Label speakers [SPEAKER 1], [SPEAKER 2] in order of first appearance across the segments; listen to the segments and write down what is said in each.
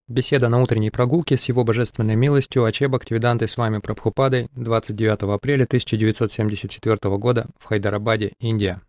[SPEAKER 1] Беседа на утренней прогулке с Его Божественной милостью Аче Бхактивидантой с вами Прабхупадой 29 апреля 1974 года в Хайдарабаде, Индия.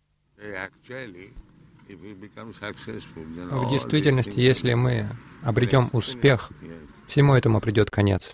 [SPEAKER 1] В действительности, если мы обретем успех, всему этому придет конец.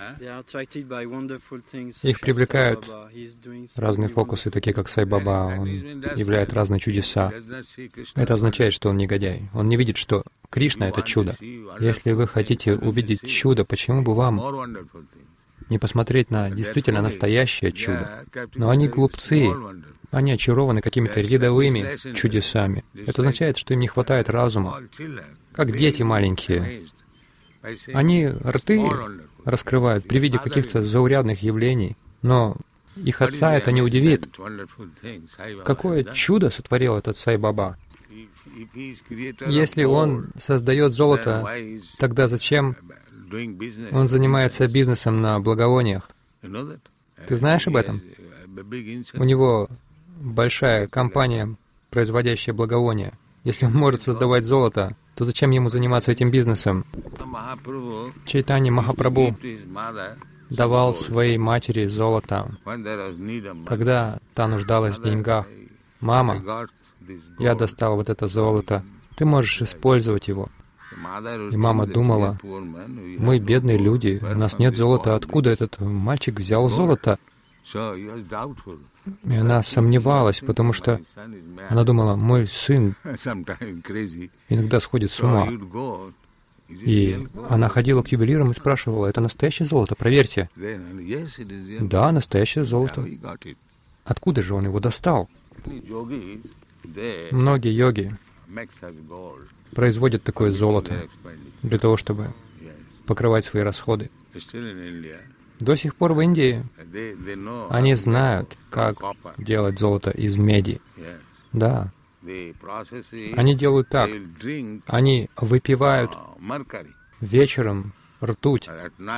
[SPEAKER 1] Их привлекают разные фокусы, такие как Сай Баба, он являет разные чудеса. Это означает, что он негодяй. Он не видит, что Кришна — это чудо. Если вы хотите увидеть чудо, почему бы вам не посмотреть на действительно настоящее чудо? Но они глупцы, они очарованы какими-то рядовыми чудесами. Это означает, что им не хватает разума, как дети маленькие. Они рты раскрывают при виде каких-то заурядных явлений, но их отца это не удивит. Какое чудо сотворил этот Сай Баба? Если он создает золото, тогда зачем он занимается бизнесом на благовониях? Ты знаешь об этом? У него большая компания, производящая благовония. Если он может создавать золото, то зачем ему заниматься этим бизнесом? Чайтанья Махапрабху давал своей матери золото, когда та нуждалась в деньгах. «Мама, я достал вот это золото, ты можешь использовать его». И мама думала: «Мы бедные люди, у нас нет золота, откуда этот мальчик взял золото?» И она сомневалась, потому что она думала: «Мой сын иногда сходит с ума». И она ходила к ювелирам и спрашивала: «Это настоящее золото? Проверьте». «Да, настоящее золото». Откуда же он его достал? Многие йоги производят такое золото для того, чтобы покрывать свои расходы. До сих пор в Индии они знают, как делать золото из меди. Да. Они делают так. Они выпивают вечером ртуть.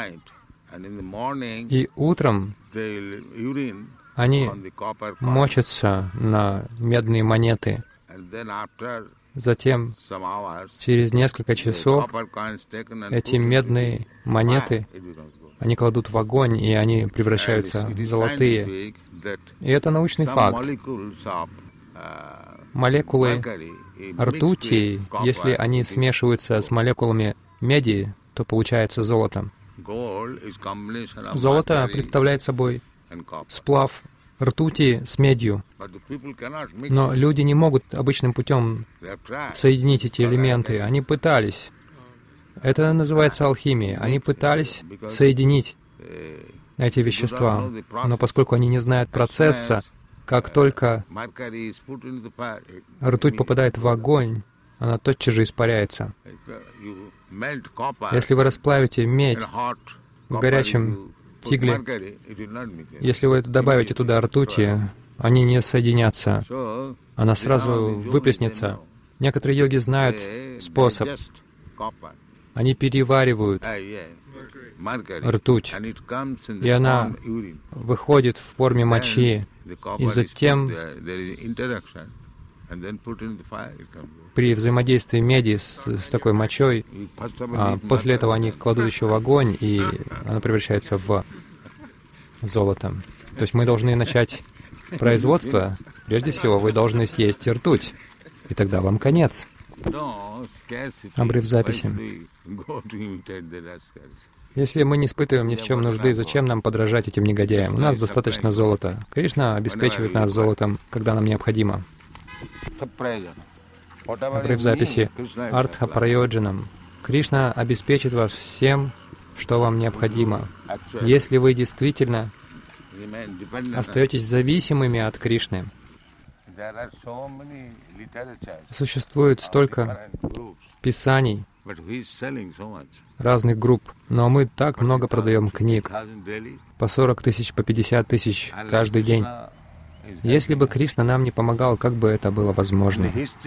[SPEAKER 1] И утром они мочатся на медные монеты. Затем, через несколько часов, эти медные монеты они кладут в огонь, и они превращаются в золотые. И это научный факт. Молекулы ртути, если они смешиваются с молекулами меди, то получается золото. Золото представляет собой сплав ртути с медью. Но люди не могут обычным путем соединить эти элементы. Они пытались. Это называется алхимией. Они пытались соединить эти вещества. Но поскольку они не знают процесса, как только ртуть попадает в огонь, она тотчас же испаряется. Если вы расплавите медь в горячем тигле, если вы добавите туда ртути, они не соединятся. Она сразу выплеснется. Некоторые йоги знают способ. Они переваривают ртуть, и она выходит в форме мочи, и затем при взаимодействии меди с такой мочой, после этого они кладут еще в огонь, и она превращается в золото. То есть мы должны начать производство. Прежде всего, вы должны съесть ртуть, и тогда вам конец. Обрыв записи. Если мы не испытываем ни в чем нужды, зачем нам подражать этим негодяям? У нас достаточно золота. Кришна обеспечивает нас золотом, когда нам необходимо. Обрыв записи. Артха прайоджанам. Кришна обеспечит вас всем, что вам необходимо. Если вы действительно остаетесь зависимыми от Кришны, существует столько писаний, разных групп, но мы так много продаем книг, по 40 тысяч, по 50 тысяч каждый день. Если бы Кришна нам не помогал, как бы это было возможно?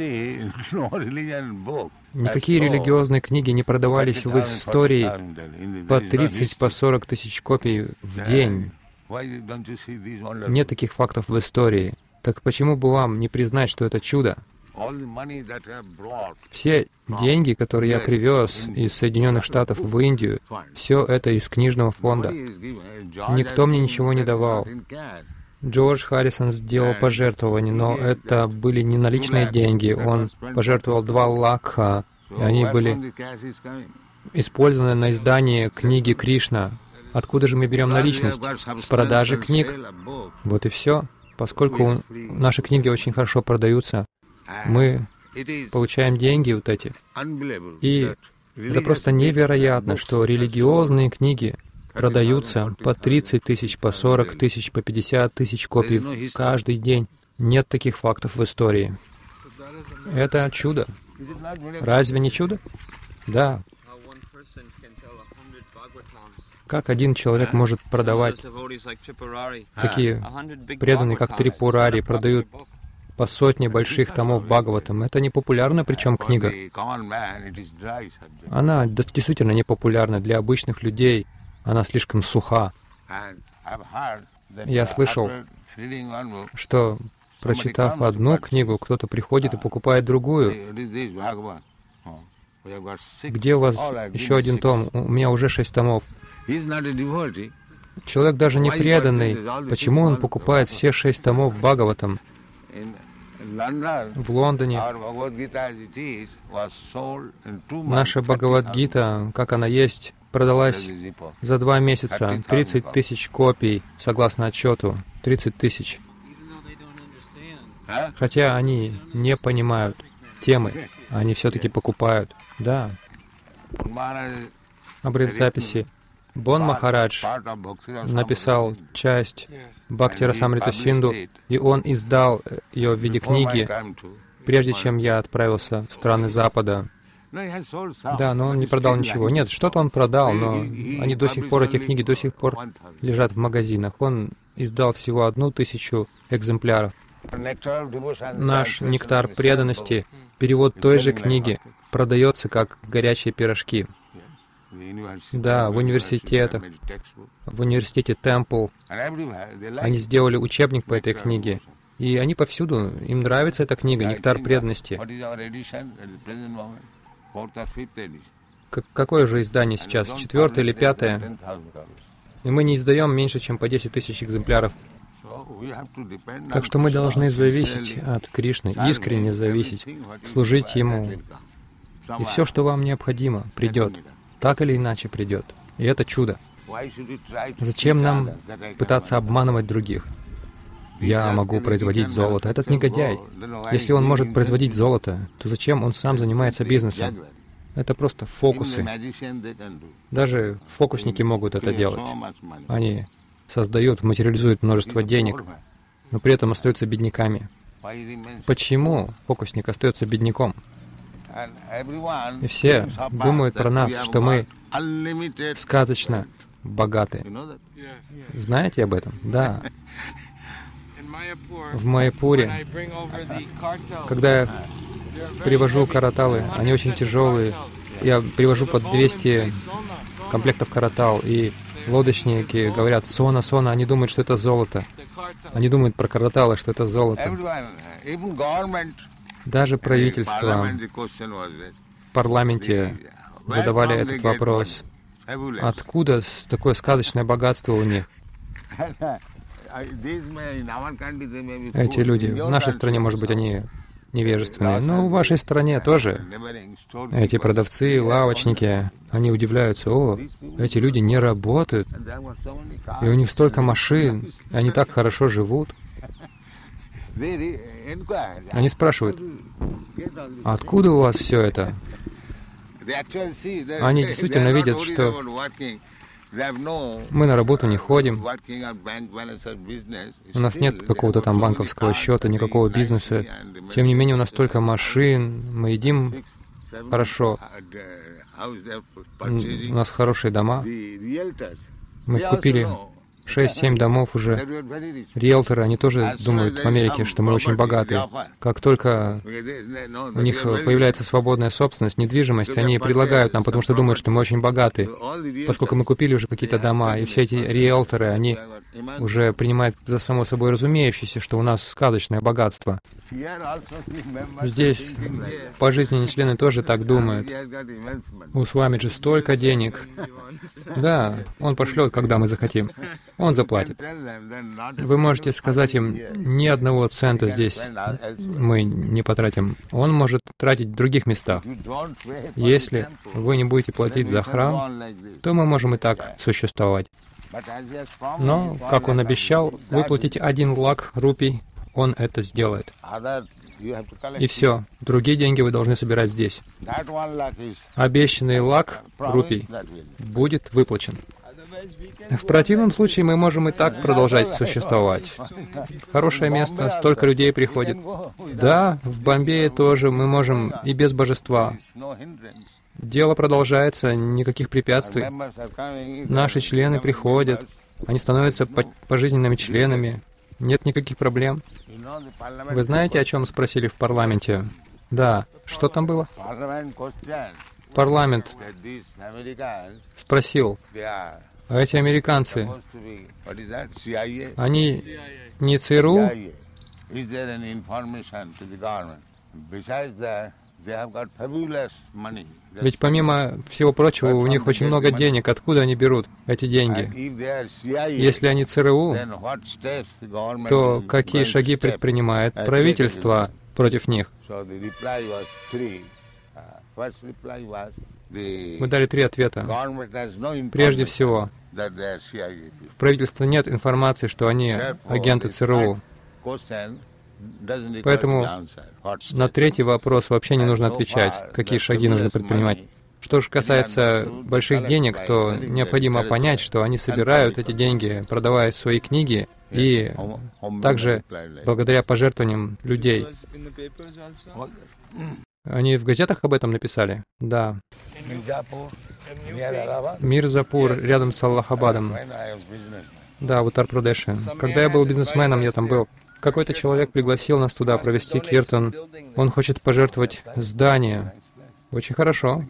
[SPEAKER 1] Никакие религиозные книги не продавались в истории по 30, по 40 тысяч копий в день. Нет таких фактов в истории. Так почему бы вам не признать, что это чудо? Все деньги, которые я привез из Соединенных Штатов в Индию, все это из книжного фонда. Никто мне ничего не давал. Джордж Харрисон сделал пожертвования, но это были не наличные деньги. Он пожертвовал 2 лакха, и они были использованы на издание книги Кришна. Откуда же мы берем наличность? С продажи книг. Вот и все. Поскольку наши книги очень хорошо продаются, мы получаем деньги вот эти. И это просто невероятно, что религиозные книги продаются по 30 тысяч, по 40 тысяч, по 50 тысяч копий каждый день. Нет таких фактов в истории. Это чудо. Разве не чудо? Да. Как один человек может продавать? Такие преданные, как Трипурари, продают по сотне больших томов Бхагаватам. Это не популярна, причем книга. Она действительно не популярна для обычных людей. Она слишком суха. Я слышал, что, прочитав одну книгу, кто-то приходит и покупает другую. Где у вас еще один том? У меня уже 6 томов. Человек даже не преданный. Почему он покупает все 6 томов Бхагаватам? В Лондоне наша Бхагавад-гита, как она есть, продалась за 2 месяца. 30 тысяч копий, согласно отчету. 30 тысяч. Хотя они не понимают темы, они все-таки покупают. Да. Обрыв записи. Бон Махарадж написал часть Бхакти Расамрита Синду, и он издал ее в виде книги, прежде чем я отправился в страны Запада. Да, но он не продал ничего. Нет, что-то он продал, но они до сих пор, эти книги до сих пор лежат в магазинах. Он издал всего 1000 экземпляров. Наш «Нектар преданности», перевод той же книги, продается как горячие пирожки. Да, в университетах, в университете Темпл, они сделали учебник по этой книге. И они повсюду, им нравится эта книга «Нектар преданности». Какое же издание сейчас? 4-е или 5-е? И мы не издаем меньше, чем по 10 тысяч экземпляров. Так что мы должны зависеть от Кришны, искренне зависеть, служить Ему. И все, что вам необходимо, придет. Так или иначе придет. И это чудо. Зачем нам пытаться обманывать других? Я могу производить золото. Этот негодяй. Если он может производить золото, то зачем он сам занимается бизнесом? Это просто фокусы. Даже фокусники могут это делать. Они создают, материализуют множество денег, но при этом остаются бедняками. Почему фокусник остается бедняком? И все думают про нас, что мы сказочно богаты. Знаете об этом? Да. В Майяпуре, когда я привожу караталы, они очень тяжелые. Я привожу под 200 комплектов каратал, и лодочники говорят: «Сона, сона», они думают, что это золото. Они думают про караталы, что это золото. Даже правительство в парламенте задавали этот вопрос. Откуда такое сказочное богатство у них? Эти люди, в нашей стране, может быть, они невежественные, но в вашей стране тоже. Эти продавцы, лавочники, они удивляются: «О, эти люди не работают, и у них столько машин, и они так хорошо живут». Они спрашивают: «Откуда у вас все это?» Они действительно видят, что мы на работу не ходим, у нас нет какого-то там банковского счета, никакого бизнеса. Тем не менее, у нас столько машин, мы едим хорошо, у нас хорошие дома. Мы купили 6-7 домов уже. Риэлторы, они тоже думают в Америке, что мы очень богаты. Как только у них появляется свободная собственность, недвижимость, они предлагают нам, потому что думают, что мы очень богаты. Поскольку мы купили уже какие-то дома, и все эти риэлторы, они уже принимает за само собой разумеющееся, что у нас сказочное богатство. Здесь пожизненные члены тоже так думают. У Свамиджи столько денег. Да, он пошлет, когда мы захотим. Он заплатит. Вы можете сказать им, ни одного цента здесь мы не потратим. Он может тратить в других местах. Если вы не будете платить за храм, то мы можем и так существовать. Но, как он обещал, выплатить 1 лак рупий, он это сделает. И все, другие деньги вы должны собирать здесь. Обещанный лак рупий будет выплачен. В противном случае мы можем и так продолжать существовать. Хорошее место, столько людей приходит. Да, в Бомбее тоже мы можем и без божества. Дело продолжается, никаких препятствий. Наши члены приходят, они становятся пожизненными членами. Нет никаких проблем. Вы знаете, о чем спросили в парламенте? Да. Что там было? Парламент спросил, а эти американцы, они не ЦРУ? Ведь помимо всего прочего, у них очень много денег. Откуда они берут эти деньги? Если они ЦРУ, то какие шаги предпринимает правительство против них? Мы дали 3 ответа. Прежде всего, в правительстве нет информации, что они агенты ЦРУ. Поэтому на 3-й вопрос вообще не нужно отвечать, какие шаги нужно предпринимать. Что же касается больших денег, то необходимо понять, что они собирают эти деньги, продавая свои книги, и также благодаря пожертвованиям людей. Они в газетах об этом написали? Да. Мирзапур, рядом с Аллахабадом. Да, в Уттар-Прадеше. Когда я был бизнесменом, я там был. Какой-то человек пригласил нас туда провести киртан. Он хочет пожертвовать здание. Очень хорошо.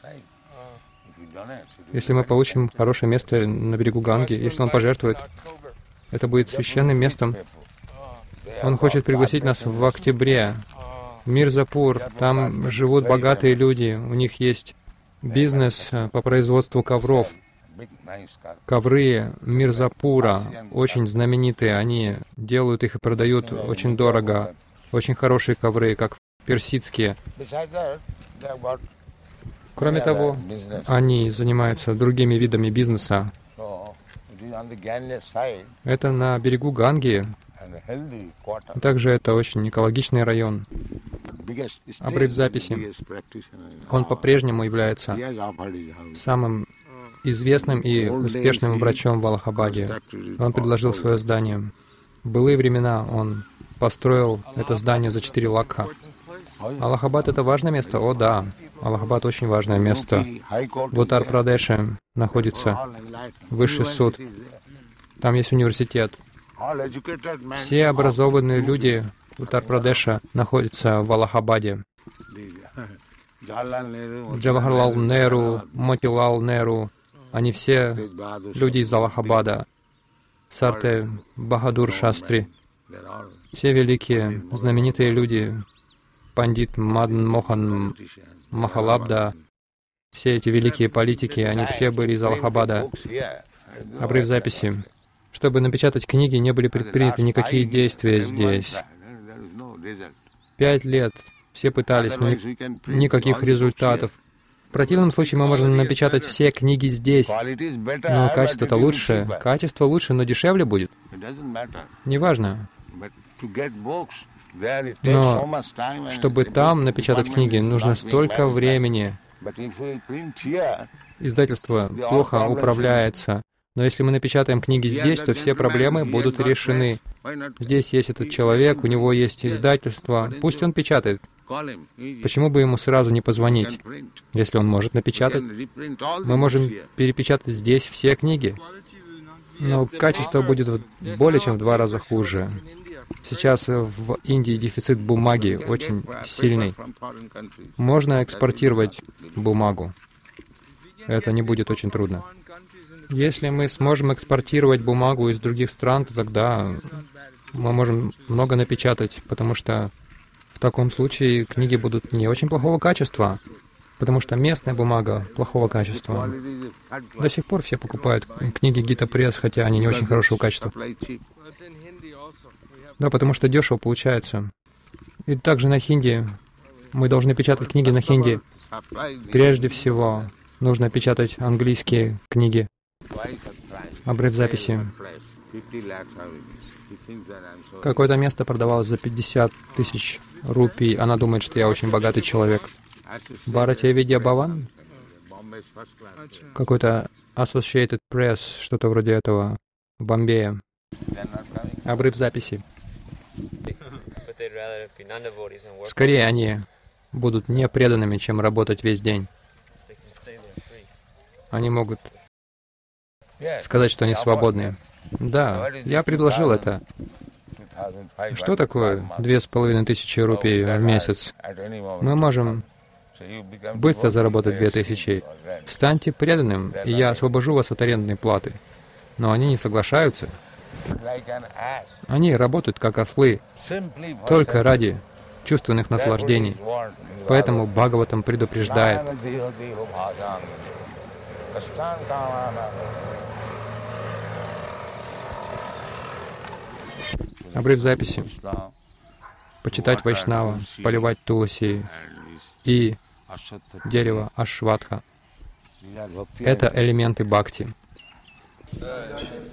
[SPEAKER 1] Если мы получим хорошее место на берегу Ганги, если он пожертвует, это будет священным местом. Он хочет пригласить нас в октябре. Мирзапур, там живут богатые люди, у них есть бизнес по производству ковров. Ковры Мирзапура очень знаменитые, они делают их и продают очень дорого. Очень хорошие ковры, как персидские. Кроме того, они занимаются другими видами бизнеса. Это на берегу Ганги. Также это очень экологичный район. Обрыв записи. Он по-прежнему является самым известным и успешным врачом в Аллахабаде. Он предложил свое здание. В былые времена он построил это здание за 4 лакха. Аллахабад — это важное место? О, да. Аллахабад — очень важное место. В Уттар-Прадеше находится высший суд. Там есть университет. Все образованные люди Уттар-Прадеша находятся в Аллахабаде. Джавахарлал Неру, Мотилал Неру, они все люди из Аллахабада. Сарте Бахадур Шастри. Все великие, знаменитые люди. Пандит Мадан Мохан Махалабда. Все эти великие политики, они все были из Аллахабада. Обрыв записи. Чтобы напечатать книги, не были предприняты никакие действия здесь. 5 лет все пытались, но никаких результатов. В противном случае мы можем напечатать все книги здесь. Но качество-то лучше. Качество лучше, но дешевле будет. Неважно. Но чтобы там напечатать книги, нужно столько времени. Издательство плохо управляется. Но если мы напечатаем книги здесь, то все проблемы будут решены. Здесь есть этот человек, у него есть издательство. Пусть он печатает. Почему бы ему сразу не позвонить, если он может напечатать? Мы можем перепечатать здесь все книги. Но качество будет более чем в 2 раза хуже. Сейчас в Индии дефицит бумаги очень сильный. Можно экспортировать бумагу. Это не будет очень трудно. Если мы сможем экспортировать бумагу из других стран, то тогда мы можем много напечатать, потому что в таком случае книги будут не очень плохого качества, потому что местная бумага плохого качества. До сих пор все покупают книги Гита Пресс, хотя они не очень хорошего качества. Да, потому что дешево получается. И также на хинди. Мы должны печатать книги на хинди. Прежде всего, нужно печатать английские книги. Обрыв записи. Какое-то место продавалось за 50 тысяч рупий. Она думает, что я очень богатый человек. Бхаратия Видья Бхаван? Какой-то Associated Press, что-то вроде этого, в Бомбее. Обрыв записи. Скорее они будут не преданными, чем работать весь день. Они могут сказать, что они свободны. Да, я предложил это. Что такое 2500 рупий в месяц? Мы можем быстро заработать 2000. Станьте преданным, и я освобожу вас от арендной платы. Но они не соглашаются. Они работают как ослы, только ради чувственных наслаждений. Поэтому Бхагаватам предупреждает. Обрыв записи. Почитать Вайшнава, поливать Туласи и дерево Ашватха. Это элементы бхакти.